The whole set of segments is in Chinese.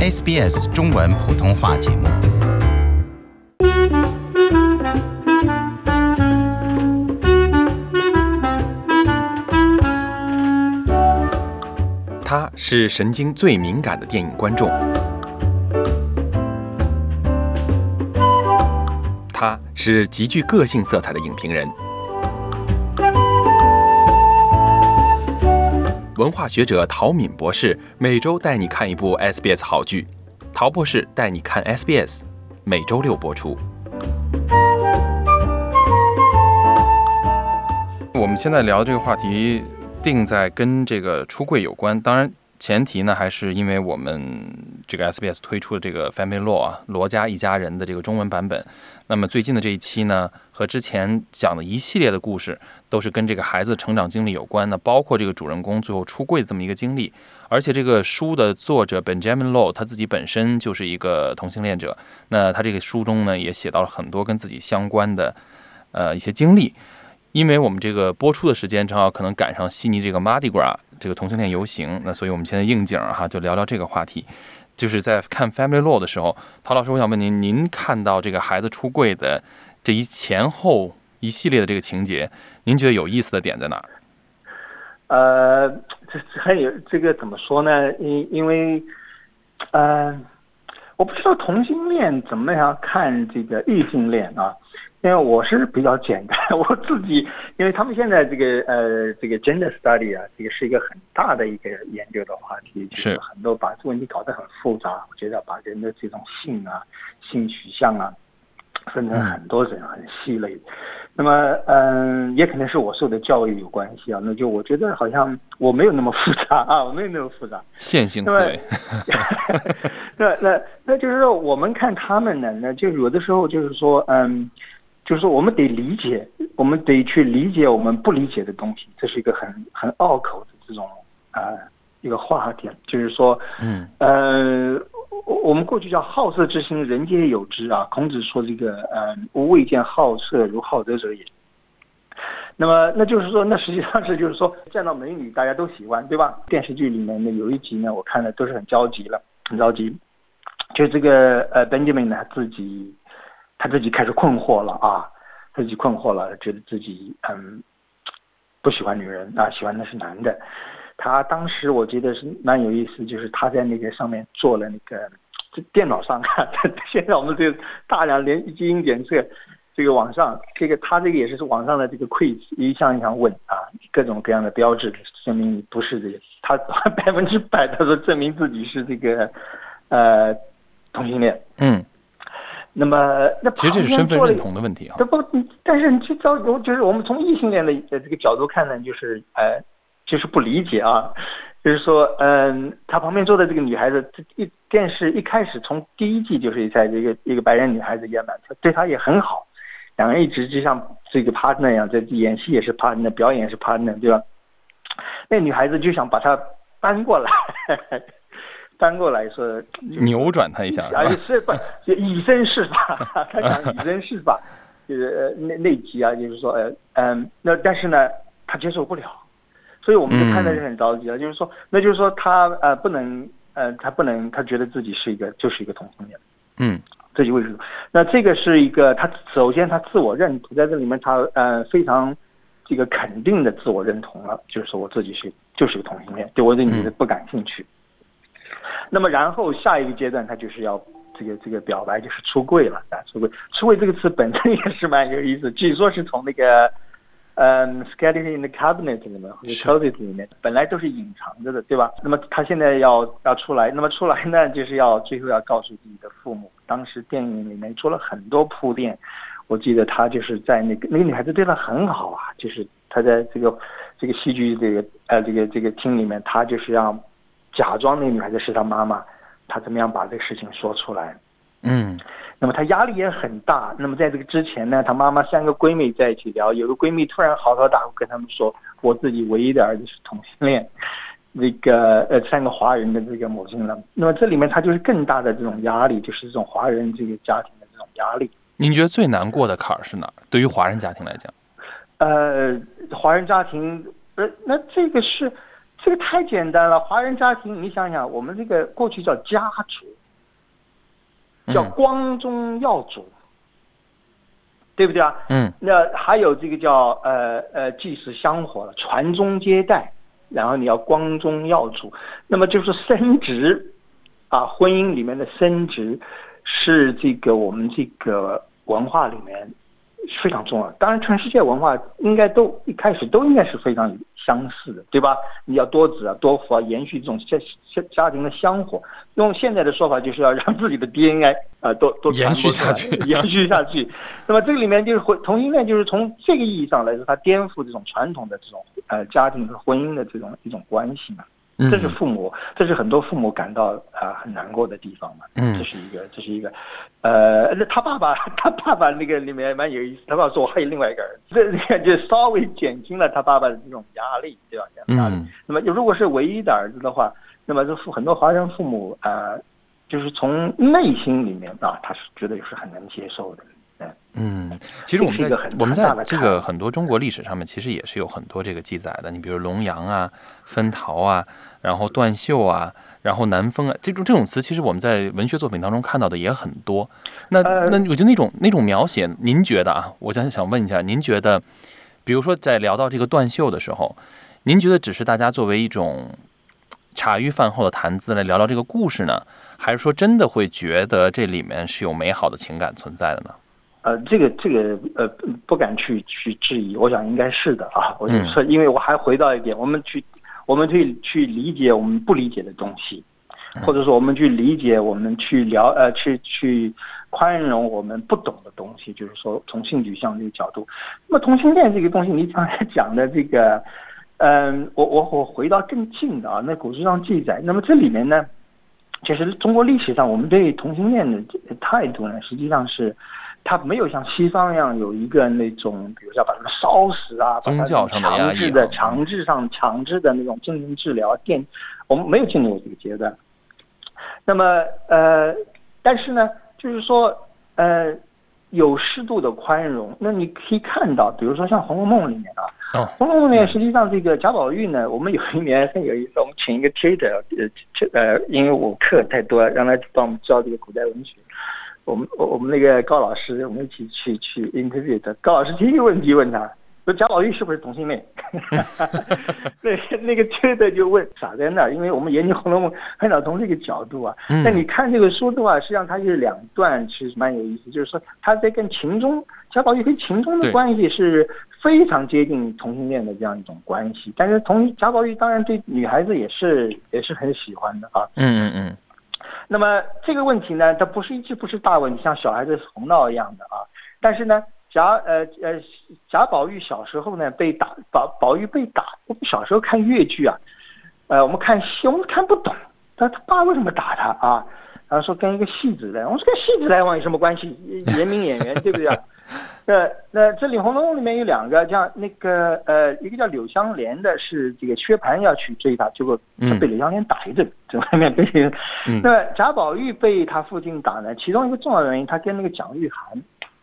SBS 中文普通话节目。 他是神经最敏感的电影观众，他是极具个性色彩的影评人，文化学者陶敏博士每周带你看一部 SBS 好剧，陶博士带你看 SBS， 每周六播出。我们现在聊的这个话题定在跟这个出柜有关，当然前提呢还是因为我们这个 SBS 推出的这个 Family Law 啊，罗家一家人的这个中文版本。那么最近的这一期呢，和之前讲的一系列的故事都是跟这个孩子成长经历有关的，包括这个主人公最后出柜的这么一个经历。而且这个书的作者 Benjamin Law 他自己本身就是一个同性恋者，那他这个书中呢也写到了很多跟自己相关的一些经历。因为我们这个播出的时间正好可能赶上悉尼这个 Mardi Gras 这个同性恋游行，那所以我们现在应景哈，就聊聊这个话题。就是在看 Family Law 的时候，陶老师，我想问您，您看到这个孩子出柜的这一前后一系列的这个情节，您觉得有意思的点在哪儿？ 还有这个怎么说呢？因为我不知道同性恋怎么样看这个异性恋啊。因为我是比较简单，我自己，因为他们现在这个gender study 啊，这个是一个很大的一个研究的话题，就是很多把问题搞得很复杂，我觉得把人的这种性啊、性取向啊，分成很多人很细类。那么也可能是我受的教育有关系啊，那就我觉得好像我没有那么复杂啊，我没有那么复杂， 线性思维。 那就是说，我们看他们呢，那就有的时候就是说，就是我们得理解，我们得去理解我们不理解的东西，这是一个很拗口的这种一个话题，就是说，我们过去叫好色之心，人皆有之啊。孔子说这个吾未见好色如好德者也。那么那就是说，那实际上是就是说，见到美女大家都喜欢，对吧？电视剧里面呢有一集呢，我看的都是很着急。就这个Benjamin 呢他自己开始困惑了啊，觉得自己不喜欢女人啊，喜欢的是男的。他当时我觉得是蛮有意思，就是他在那个上面做了那个电脑上啊，现在我们这个大量连基因检测，这个网上他这个也是网上的这个 quiz 一项一项问啊，各种各样的标志证明你不是这个，他100%他说证明自己是这个同性恋。那么其实这是身份认同的问题啊。 但是你就是我们从异性恋的这个角度看呢，就是不理解啊，就是说他旁边坐的这个女孩子，电视一开始从第一季就是在一个白人女孩子演满，对她也很好，两个人一直就像这个 partner 一样，在演戏也是 partner， 表演也是 partner， 对吧？那女孩子就想把他搬过来说， 扭转他一下， 就以身试法，他想以身试法，就是那集啊，就是说那但是呢，他接受不了，所以我们就看的人很着急了，就是说他不能，他觉得自己就是一个同性恋，自己为什么？那这个是一个他首先他自我认同，在这里面他非常这个肯定的自我认同了，就是说我自己就是个同性恋，对我对女的不感兴趣。那么然后下一个阶段他就是要这个表白，就是出柜了啊，出柜这个词本身也是蛮有意思，据说是从那个Skeleton in the Cabinet 里面或者 Closet 里面本来都是隐藏着的，对吧？那么他现在要出来，那么出来呢就是最后要告诉自己的父母。当时电影里面做了很多铺垫，我记得他就是在那个女孩子对他很好啊，就是他在这个戏剧这个厅里面，他就是要假装那个女孩子是他妈妈，他怎么样把这个事情说出来？那么他压力也很大。那么在这个之前呢，他妈妈3个闺蜜在一起聊，有个闺蜜突然嚎啕大哭，跟他们说，我自己唯一的儿子是同性恋，这个3个华人的这个母亲了。那么这里面他就是更大的这种压力，就是这种华人这个家庭的这种压力。 您觉得最难过的坎儿是哪儿？对于华人家庭来讲， 华人家庭，那这个太简单了。华人家庭，你想想，我们这个过去叫家族， 叫光宗耀祖，对不对啊？那还有这个叫祭祀香火了，传宗接代，然后你要光宗耀祖，那么就是生殖啊，婚姻里面的生殖是这个我们这个文化里面非常重要。当然全世界文化应该都一开始都应该是非常相似的，对吧？你要多子啊多福啊，延续这种家庭的香火，用现在的说法就是要让自己的 DNA 都延续下去延续下去。那么这个里面就是同性恋，就是从这个意义上来说，它颠覆这种传统的这种家庭和婚姻的这种一种关系嘛。这是很多父母感到很难过的地方嘛。这是一个，那他爸爸那个里面蛮有意思，他爸爸说我还有另外一个儿子，这就稍微减轻了他爸爸的这种压力，对吧？压力。那么如果是唯一的儿子的话，那么很多华人父母就是从内心里面他是觉得是很难接受的。 其实我们在这个很多中国历史上面，其实也是有很多这个记载的。你比如龙阳啊、分桃啊，然后断袖啊，然后南风啊，这种词，其实我们在文学作品当中看到的也很多。那我觉得那种描写，您觉得啊？我想问一下，您觉得，比如说在聊到这个断袖的时候，您觉得只是大家作为一种茶余饭后的谈资来聊聊这个故事呢，还是说真的会觉得这里面是有美好的情感存在的呢？ 这个不敢去质疑，我想应该是的啊。我就说，因为我还回到一点，我们去理解我们不理解的东西，或者说我们去理解，我们去去宽容我们不懂的东西，就是说从性取向这个角度。那么同性恋这个东西，你刚才讲的这个，我回到更近的那古书上记载，那么这里面呢，其实中国历史上我们对同性恋的态度呢，实际上是。他没有像西方一样有一个那种，比如说把他们烧死啊， 宗教上的压抑， 强制的那种进行治疗，我们没有进入这个阶段。那么但是呢，就是说有适度的宽容。那你可以看到，比如说像《红楼梦》里面《红楼梦》里面实际上这个贾宝玉呢，我们有一年很有意思，我们请一个 trader，因为我课太多，让他帮我们教这个古代文学。我们那个高老师，我们一起去 interview 的。高老师第一个问题问他说：“贾宝玉是不是同性恋？”那个推的就问傻在那儿，因为我们研究《红楼梦》很少从这个角度啊。那你看这个书的话，实际上它是两段，其实蛮有意思。就是说他在跟贾宝玉跟秦钟的关系是非常接近同性恋的这样一种关系，但是贾宝玉当然对女孩子也是很喜欢的啊。那么这个问题呢，它不是大问题，像小孩子哄闹一样的啊。但是呢，贾宝玉小时候呢被打，宝玉被打。我们小时候看越剧啊，我们看戏，我们看不懂，他爸为什么打他啊？然后说跟一个戏子来往，我说跟戏子来往有什么关系？严明演员对不对啊？那这里《红楼梦》里面有两个，像那个一个叫柳湘莲的，是这个薛蟠要去追他，结果他被柳湘莲打一顿，在外面被。那贾宝玉被他父亲打呢，其中一个重要原因，他跟那个蒋玉菡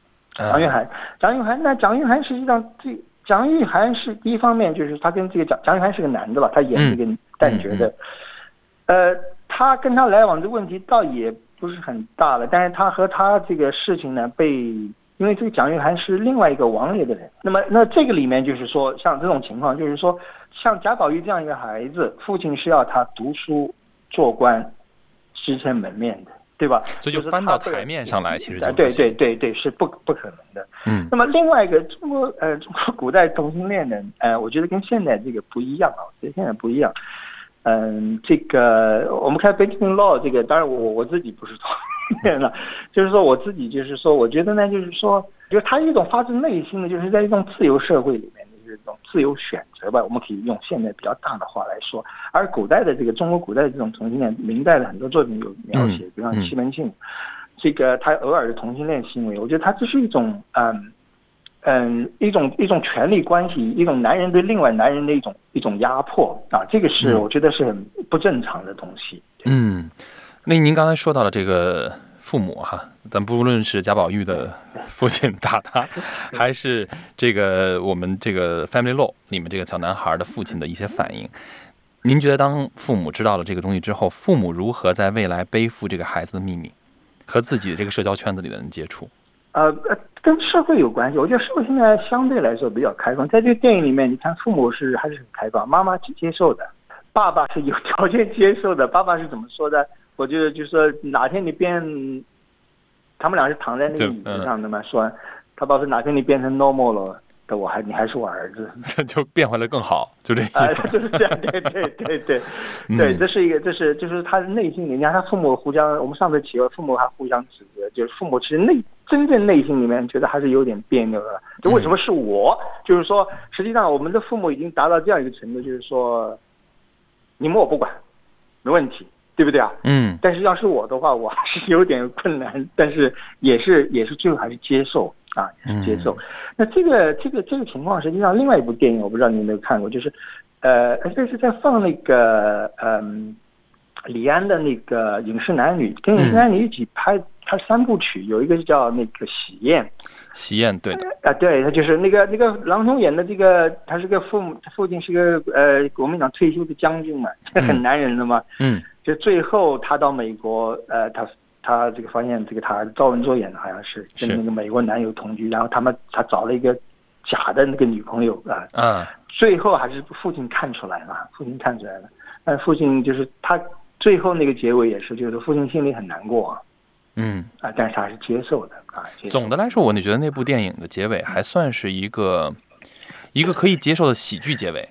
实际上蒋玉菡是第一方面，就是他跟这个蒋玉菡是个男的吧，他演这个旦角的，他跟他来往的问题倒也不是很大了，但是他和他这个事情呢因为这个蒋玉菡是另外一个王爷的人，那这个里面就是说，像这种情况，就是说，像贾宝玉这样一个孩子，父亲是要他读书做官，支撑门面的，对吧？ 所以就翻到台面上来，其实对，是不可能的。那么另外一个中国古代同性恋的，我觉得跟现在这个不一样啊，我觉得现在不一样。这个我们看 Benjamin Law 这个，当然我自己不是同性恋了，就是说我自己就是说，我觉得呢，就是说，就是他一种发自内心的，就是在一种自由社会里面的这种自由选择吧，我们可以用现在比较大的话来说。而古代的这个中国古代的这种同性恋，明代的很多作品有描写，比方西门庆，这个他偶尔的同性恋行为，我觉得他这是一种一种权力关系，一种男人对另外男人的一种压迫啊，这个是我觉得是很不正常的东西。 那您刚才说到了这个父母哈，咱不论是贾宝玉的父亲打他，还是这个我们这个 Family Law 里面这个小男孩的父亲的一些反应，您觉得当父母知道了这个东西之后，父母如何在未来背负这个孩子的秘密？ 和自己这个社交圈子里的人接触。 跟社会有关系。我觉得社会现在相对来说比较开放，在这个电影里面，你看父母还是很开放，妈妈是接受的，爸爸是有条件接受的。爸爸是怎么说的？我觉得就是说哪天你他们俩是躺在那个椅子上的嘛，说他爸说哪天你变成 normal 了。你还是我儿子， 就变回来更好，就这意思。 就是这样，对，这是一个，就是他的内心里面，他父母互相，我们上次提了，父母还互相指责，就是父母其实真正内心里面觉得还是有点别扭的，就为什么是我？就是说，实际上我们的父母已经达到这样一个程度，就是说，你们我不管，没问题，对不对啊？但是要是我的话，我还是有点困难，但是也是最后还是接受。接受。那这个情况，实际上另外一部电影，我不知道你有没有看过，就是这是在放那个李安的那个《饮食男女》，跟《饮食男女》一起拍3部曲，有一个是叫那个《喜宴》， 对的对，他就是那个郎中演的这个，他是个父亲是个国民党退休的将军嘛，很男人的嘛，就最后他到美国，他这个发现这个他赵文卓演的好像是跟那个美国男友同居，然后他找了一个假的那个女朋友最后还是父亲看出来了，但父亲就是他最后那个结尾也是，就是父亲心里很难过但是他还是接受的总的来说，我觉得那部电影的结尾还算是一个可以接受的喜剧结尾。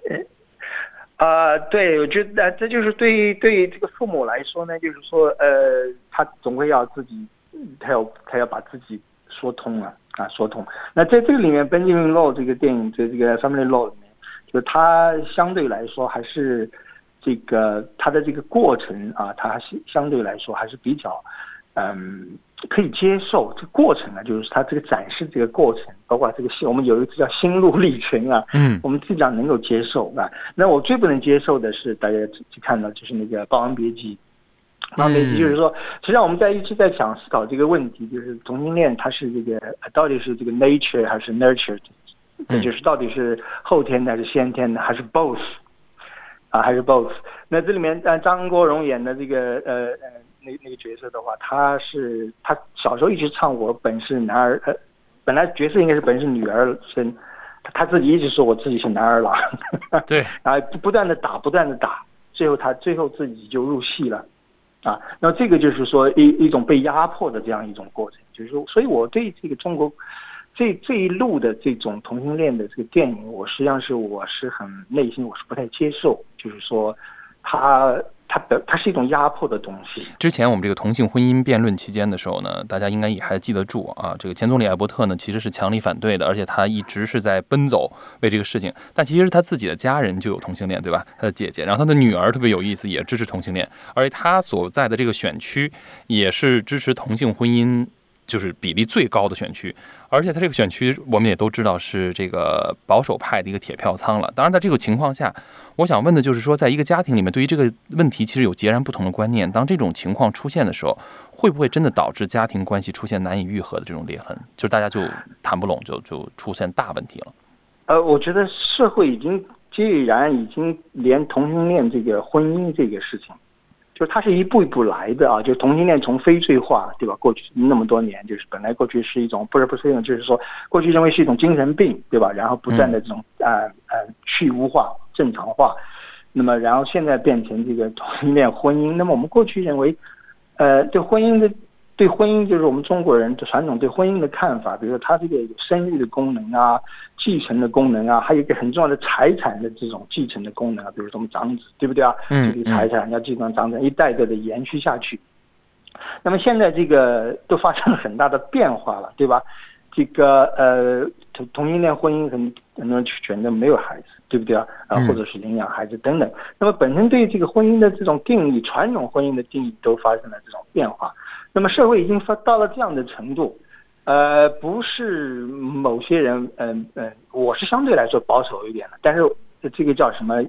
对，我觉得这就是对这个父母来说呢，就是说他总会要自己，他要把自己说通了说通。那在这个里面，Benjamin Law 这个电影这个 Family Law 里面，就是他相对来说还是这个他的这个过程他还是相对来说还是比较可以接受。这个过程就是他这个展示这个过程，包括这个我们有一个字叫心路历程我们基本上能够接受那我最不能接受的是大家去看到就是那个《霸王别姬》。霸王别姬就是说，实际上我们一直在思考这个问题，就是同性恋它是这个到底是这个 nature 还是 nurture，就是到底是后天的还是先天的，还是 both 还是 both。那这里面张国荣演的这个那个角色的话，他小时候一直唱我本是男儿，本来角色应该是本是女儿身，他自己一直说我自己是男儿郎， 对， 然后不断的打，最后自己就入戏了那这个就是说一种被压迫的这样一种过程，就是说，所以我对这个中国这一路的这种同性恋的这个电影，我实际上我是很内心我是不太接受，就是说它是一种压迫的东西。 之前我们这个同性婚姻辩论期间的时候呢，大家应该也还记得住这个前总理艾伯特呢其实是强力反对的，而且他一直是在奔走为这个事情。但其实他自己的家人就有同性恋，对吧？他的姐姐，然后他的女儿特别有意思，也支持同性恋，而且他所在的这个选区也是支持同性婚姻就是比例最高的选区，而且他这个选区我们也都知道是这个保守派的一个铁票仓了。当然在这个情况下，我想问的就是说，在一个家庭里面对于这个问题其实有截然不同的观念，当这种情况出现的时候，会不会真的导致家庭关系出现难以愈合的这种裂痕，就是大家就谈不拢，就出现大问题了？ 我觉得社会既然已经连同性恋这个婚姻这个事情，就是它是一步一步来的就是同性恋从非罪化，对吧？过去那么多年，就是本来过去是一种不是一种，就是说过去认为是一种精神病，对吧？然后不断的这种去污化、正常化，那么然后现在变成这个同性恋婚姻。那么我们过去认为，对婚姻就是我们中国人的传统对婚姻的看法，比如说它这个有生育的功能继承的功能还有一个很重要的财产的这种继承的功能比如说我们长子，对不对这个财产要继承长子，一代代的延续下去。那么现在这个都发生了很大的变化了，对吧？这个同性恋婚姻很多人选择没有孩子，对不对或者是领养孩子等等。那么本身对这个婚姻的这种定义，传统婚姻的定义都发生了这种变化。那么社会已经到了这样的程度，不是某些人，我是相对来说保守一点的，但是这个叫什么？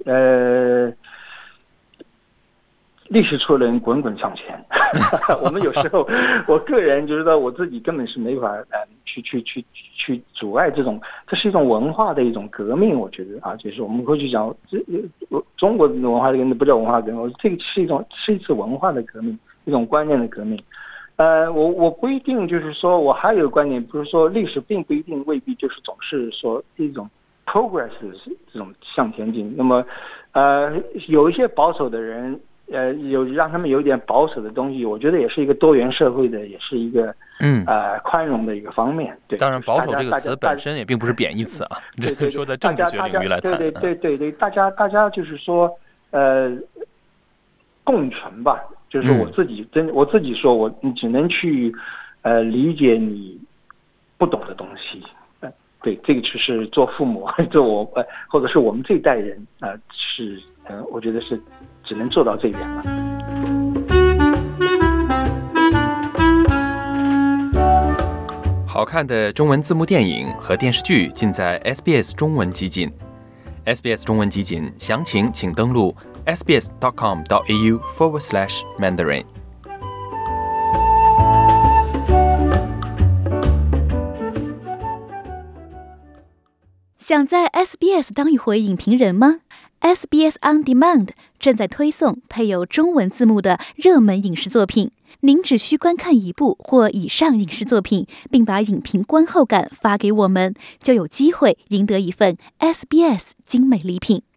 历史出人滚滚向前。我们有时候，我个人就是说，我自己根本是没法去阻碍这种，这是一种文化的一种革命，我觉得就是我们过去讲中国的文化革命不叫文化革命，这个是一次文化的革命，一种观念的革命。 我不一定，就是说我还有观点，比如说历史并不一定未必就是总是说一种 progress 这种向前进。那么，有一些保守的人，有让他们有点保守的东西，我觉得也是一个多元社会的，也是一个宽容的一个方面。对， 当然保守这个词本身也并不是贬义词啊，这是说在政治学领域来谈。 对，大家就是说共存吧。就是我自己说，你只能去理解你不懂的东西，对，这个就是做父母，做我或者是我们这一代人是我觉得是只能做到这一点了。 好看的中文字幕电影和电视剧尽在 SBS 中文集锦。SBS 中文集锦详情请登录sbs.com.au/Mandarin。 想在 SBS 当一回影评人吗？ SBS On Demand 正在推送配有中文字幕的热门影视作品，您只需观看一部或以上影视作品，并把影评观后感发给我们，就有机会赢得一份 SBS 精美礼品。